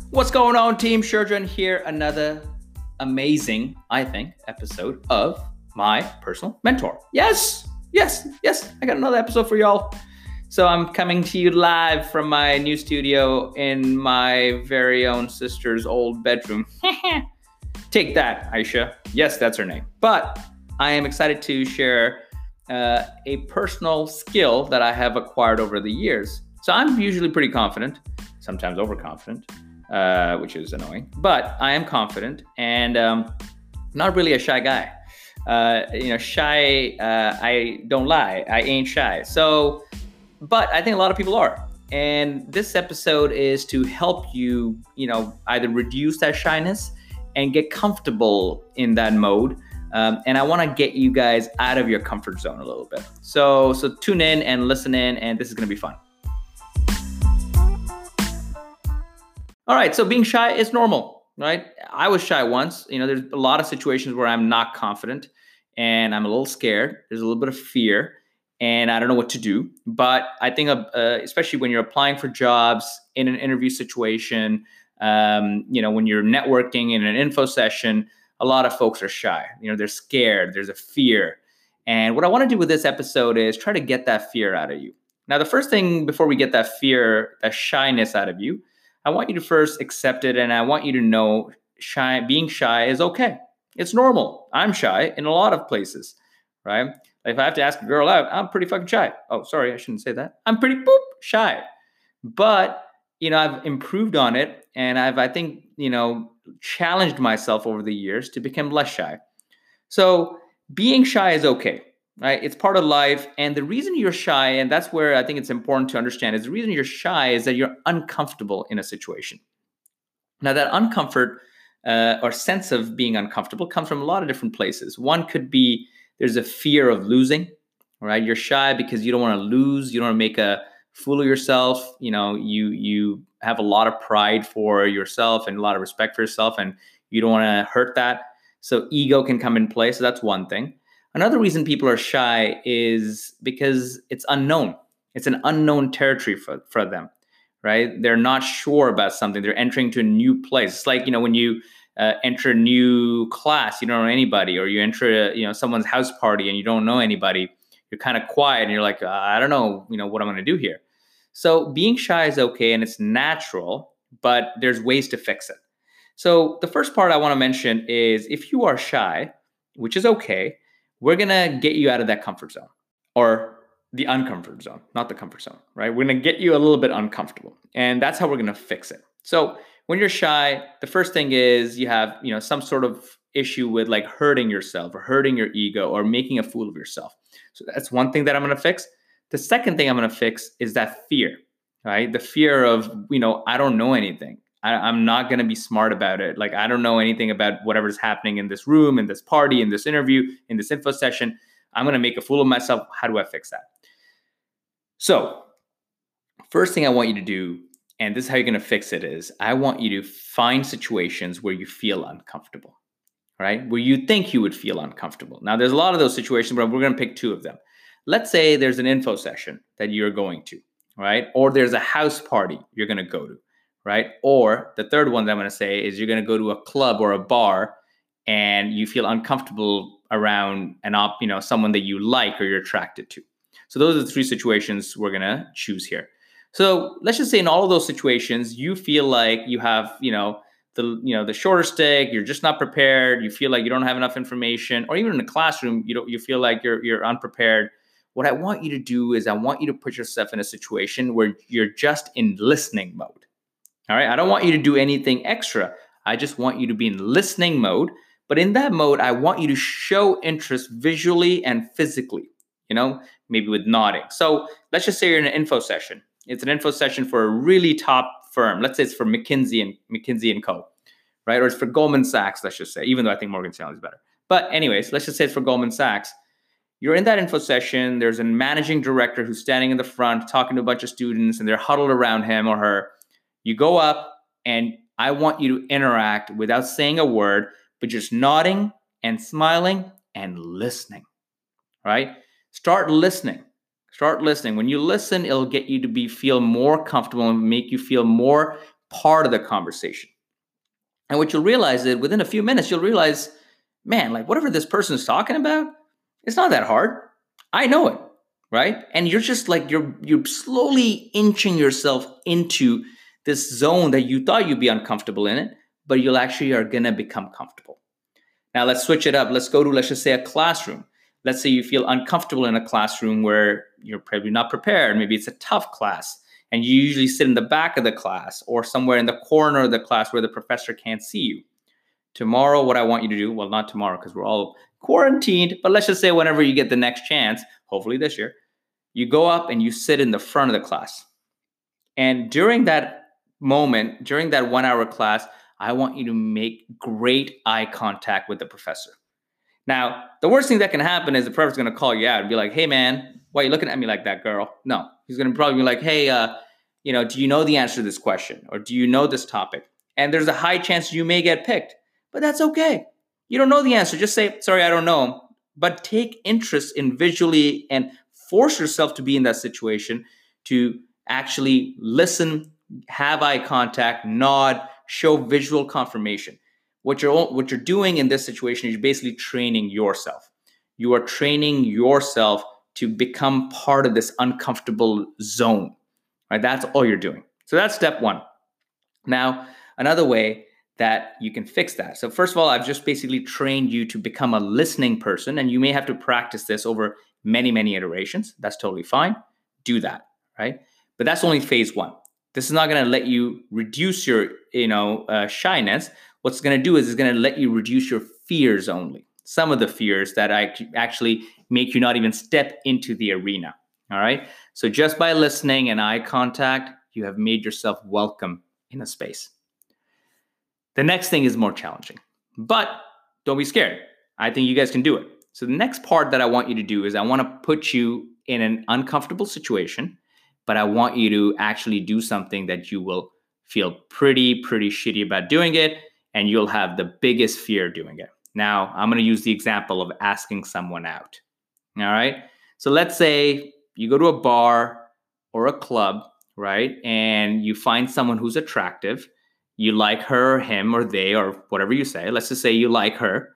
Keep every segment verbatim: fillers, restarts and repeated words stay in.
What's going on, Team Shurjan here? Another amazing, I think, episode of my personal mentor. Yes, yes, yes, I got another episode for y'all. So I'm coming to you live from my new studio in my very own sister's old bedroom. Take that, Aisha. Yes, that's her name. But I am excited to share uh, a personal skill that I have acquired over the years. So I'm usually pretty confident, sometimes overconfident, uh, which is annoying. But I am confident and um, not really a shy guy. Uh, you know, shy, uh, I don't lie. I ain't shy. So, but I think a lot of people are. And this episode is to help you, you know, either reduce that shyness and get comfortable in that mode. Um, and I want to get you guys out of your comfort zone a little bit. So, so tune in and listen in, and this is going to be fun. All right, so being shy is normal, right? I was shy once. You know, there's a lot of situations where I'm not confident and I'm a little scared. There's a little bit of fear and I don't know what to do. But I think, uh, especially when you're applying for jobs in an interview situation, um, you know, when you're networking in an info session, a lot of folks are shy. You know, they're scared. There's a fear. And what I want to do with this episode is try to get that fear out of you. Now, the first thing before we get that fear, that shyness out of you, I want you to first accept it, and I want you to know shy, being shy is okay. It's normal. I'm shy in a lot of places, right? Like if I have to ask a girl out, I'm pretty fucking shy. Oh, sorry, I shouldn't say that. I'm pretty boop shy. But, you know, I've improved on it, and I've, I think, you know, challenged myself over the years to become less shy. So being shy is okay. Right? It's part of life. And the reason you're shy, and that's where I think it's important to understand, is the reason you're shy is that you're uncomfortable in a situation. Now, that uncomfort uh, or sense of being uncomfortable comes from a lot of different places. One could be there's a fear of losing, right? You're shy because you don't want to lose. You don't want to make a fool of yourself. You know, you, you have a lot of pride for yourself and a lot of respect for yourself, and you don't want to hurt that. So ego can come in play. So that's one thing. Another reason people are shy is because it's unknown. It's an unknown territory for, for them, right? They're not sure about something. They're entering to a new place. It's like, you know, when you uh, enter a new class, you don't know anybody, or you enter, a, you know, someone's house party and you don't know anybody. You're kind of quiet and you're like, uh, I don't know, you know, what I'm going to do here. So being shy is okay and it's natural, but there's ways to fix it. So the first part I want to mention is if you are shy, which is okay, we're going to get you out of that comfort zone, or the uncomfort zone, not the comfort zone, right? We're going to get you a little bit uncomfortable, and that's how we're going to fix it. So when you're shy, the first thing is you have, you know, some sort of issue with like hurting yourself or hurting your ego or making a fool of yourself. So that's one thing that I'm going to fix. The second thing I'm going to fix is that fear, right? The fear of, you know, I don't know anything. I, I'm not going to be smart about it. Like, I don't know anything about whatever's happening in this room, in this party, in this interview, in this info session. I'm going to make a fool of myself. How do I fix that? So first thing I want you to do, and this is how you're going to fix it, is I want you to find situations where you feel uncomfortable, right? Where you think you would feel uncomfortable. Now, there's a lot of those situations, but we're going to pick two of them. Let's say there's an info session that you're going to, right? Or there's a house party you're going to go to. Right? Or the third one that I'm going to say is you're going to go to a club or a bar and you feel uncomfortable around an op, you know, someone that you like or you're attracted to. So those are the three situations we're going to choose here. So let's just say in all of those situations, you feel like you have, you know, the, you know, the shorter stick, you're just not prepared. You feel like you don't have enough information, or even in the classroom, you don't, you feel like you're, you're unprepared. What I want you to do is I want you to put yourself in a situation where you're just in listening mode. All right, I don't want you to do anything extra. I just want you to be in listening mode. But in that mode, I want you to show interest visually and physically, you know, maybe with nodding. So let's just say you're in an info session. It's an info session for a really top firm. Let's say it's for McKinsey and McKinsey and Co, right? Or it's for Goldman Sachs, let's just say, even though I think Morgan Stanley is better. But anyways, let's just say it's for Goldman Sachs. You're in that info session. There's a managing director who's standing in the front talking to a bunch of students, and they're huddled around him or her. You go up and I want you to interact without saying a word, but just nodding and smiling and listening, right? Start listening. Start listening. When you listen, it'll get you to be feel more comfortable and make you feel more part of the conversation. And what you'll realize is within a few minutes, you'll realize, man, like whatever this person is talking about, it's not that hard. I know it, right? And you're just like, you're you're slowly inching yourself into this zone that you thought you'd be uncomfortable in it, but you'll actually are gonna become comfortable. Now let's switch it up. Let's go to, let's just say, a classroom. Let's say you feel uncomfortable in a classroom where you're probably not prepared. Maybe it's a tough class and you usually sit in the back of the class or somewhere in the corner of the class where the professor can't see you. Tomorrow, what I want you to do, well, not tomorrow because we're all quarantined, but let's just say whenever you get the next chance, hopefully this year, you go up and you sit in the front of the class. And during that moment, during that one hour class, I want you to make great eye contact with the professor. Now, the worst thing that can happen is the professor's going to call you out and be like, hey, man, why are you looking at me like that, girl? No, he's going to probably be like, hey, uh, you know, do you know the answer to this question? Or do you know this topic? And there's a high chance you may get picked, but that's okay. You don't know the answer. Just say, sorry, I don't know. But take interest in visually and force yourself to be in that situation to actually listen, have eye contact, nod, show visual confirmation. What you're what you're doing in this situation is you're basically training yourself. You are training yourself to become part of this uncomfortable zone. Right? That's all you're doing. So that's step one. Now, another way that you can fix that. So first of all, I've just basically trained you to become a listening person, and you may have to practice this over many, many iterations. That's totally fine. Do that, right? But that's only phase one. This is not going to let you reduce your, you know, uh, shyness. What's going to do is it's going to let you reduce your fears only. Some of the fears that I actually make you not even step into the arena. All right. So just by listening and eye contact, you have made yourself welcome in a space. The next thing is more challenging, but don't be scared. I think you guys can do it. So the next part that I want you to do is I want to put you in an uncomfortable situation, but I want you to actually do something that you will feel pretty, pretty shitty about doing it, and you'll have the biggest fear doing it. Now, I'm going to use the example of asking someone out. All right. So let's say you go to a bar or a club, right? And you find someone who's attractive. You like her or him or they or whatever you say. Let's just say you like her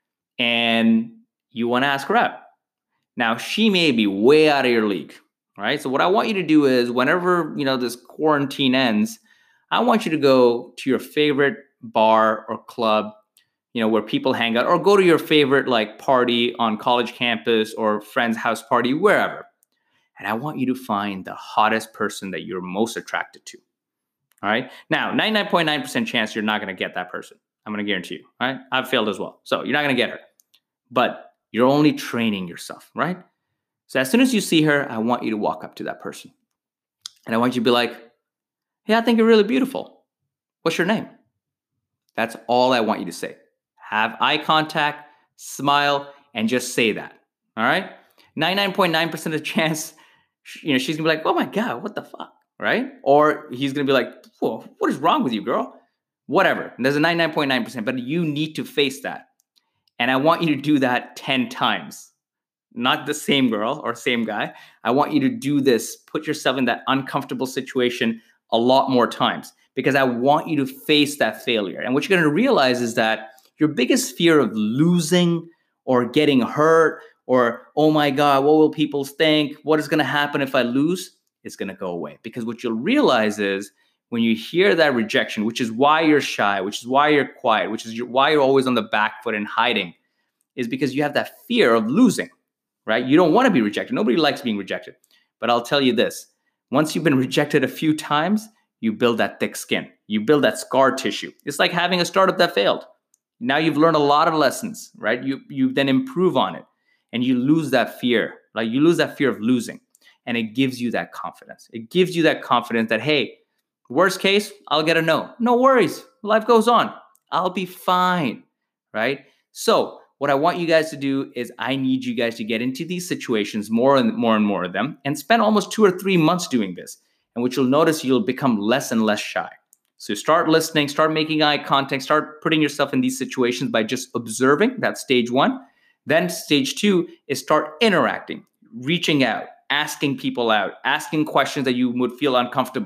and you want to ask her out. Now, she may be way out of your league, right? So what I want you to do is whenever, you know, this quarantine ends, I want you to go to your favorite bar or club, you know, where people hang out, or go to your favorite like party on college campus or friend's house party, wherever. And I want you to find the hottest person that you're most attracted to. All right. Now, ninety-nine point nine percent chance you're not going to get that person. I'm going to guarantee you. All right. I've failed as well. So you're not going to get her, but you're only training yourself, right? So as soon as you see her, I want you to walk up to that person and I want you to be like, hey, I think you're really beautiful. What's your name? That's all I want you to say. Have eye contact, smile, and just say that. All right. ninety-nine point nine percent of the chance, you know, she's gonna be like, oh my God, what the fuck? Right? Or he's gonna be like, whoa, what is wrong with you, girl? Whatever. And there's a ninety-nine point nine percent, but you need to face that. And I want you to do that ten times. Not the same girl or same guy. I want you to do this, put yourself in that uncomfortable situation a lot more times, because I want you to face that failure. And what you're gonna realize is that your biggest fear of losing or getting hurt or, oh my God, what will people think? What is gonna happen if I lose? Is gonna go away. Because what you'll realize is when you hear that rejection, which is why you're shy, which is why you're quiet, which is why you're always on the back foot and hiding, is because you have that fear of losing, right? You don't wanna be rejected. Nobody likes being rejected. But I'll tell you this, once you've been rejected a few times, you build that thick skin. You build that scar tissue. It's like having a startup that failed. Now you've learned a lot of lessons, right? You you then improve on it and you lose that fear. Like you lose that fear of losing, and it gives you that confidence. It gives you that confidence that, hey, worst case, I'll get a no. No worries. Life goes on. I'll be fine, right? So what I want you guys to do is I need you guys to get into these situations, more and more and more of them, and spend almost two or three months doing this. And what you'll notice, you'll become less and less shy. So start listening, start making eye contact, start putting yourself in these situations by just observing. That's stage one. Then stage two is start interacting, reaching out, asking people out, asking questions that you would feel uncomfortable.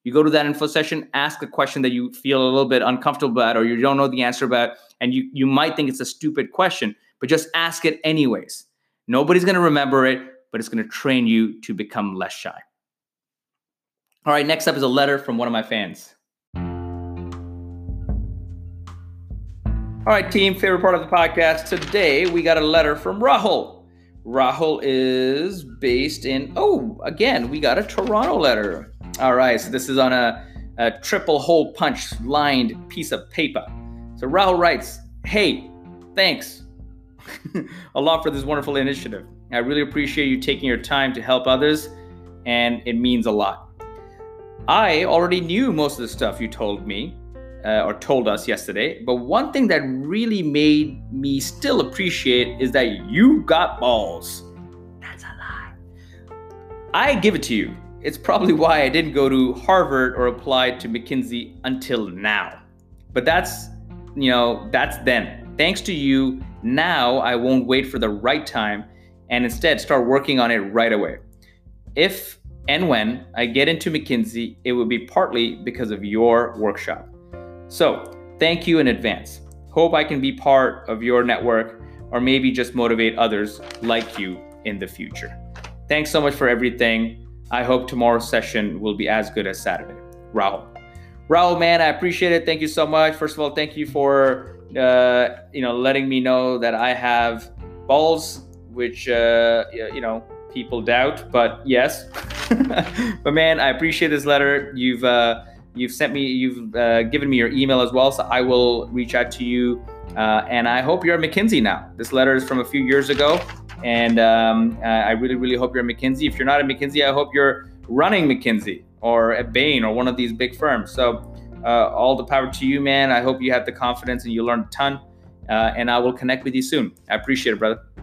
You go to that info session, ask a question that you feel a little bit uncomfortable about or you don't know the answer about, and you, you might think it's a stupid question, but just ask it anyways. Nobody's going to remember it, but it's going to train you to become less shy. All right, next up is a letter from one of my fans. All right, team, favorite part of the podcast. Today, we got a letter from Rahul. Rahul is based in, oh, again, we got a Toronto letter. All right, so this is on a, a triple hole punch lined piece of paper. So Rahul writes, hey, thanks a lot for this wonderful initiative. I really appreciate you taking your time to help others, and it means a lot. I already knew most of the stuff you told me, Uh, or told us yesterday. But one thing that really made me still appreciate is that you got balls. That's a lie. I give it to you. It's probably why I didn't go to Harvard or apply to McKinsey until now. But that's, you know, that's then. Thanks to you, now I won't wait for the right time and instead start working on it right away. If and when I get into McKinsey, it will be partly because of your workshop. So thank you in advance. Hope I can be part of your network or maybe just motivate others like you in the future. Thanks so much for everything. I hope tomorrow's session will be as good as Saturday. Rahul. Rahul, man, I appreciate it. Thank you so much. First of all, thank you for uh, you know, letting me know that I have balls, which uh, you know, people doubt, but yes. But man, I appreciate this letter. You've uh, You've sent me, you've uh, given me your email as well, so I will reach out to you. Uh, and I hope you're at McKinsey now. This letter is from a few years ago, and um, I really, really hope you're at McKinsey. If you're not at McKinsey, I hope you're running McKinsey or at Bain or one of these big firms. So uh, all the power to you, man. I hope you have the confidence and you learned a ton, uh, and I will connect with you soon. I appreciate it, brother.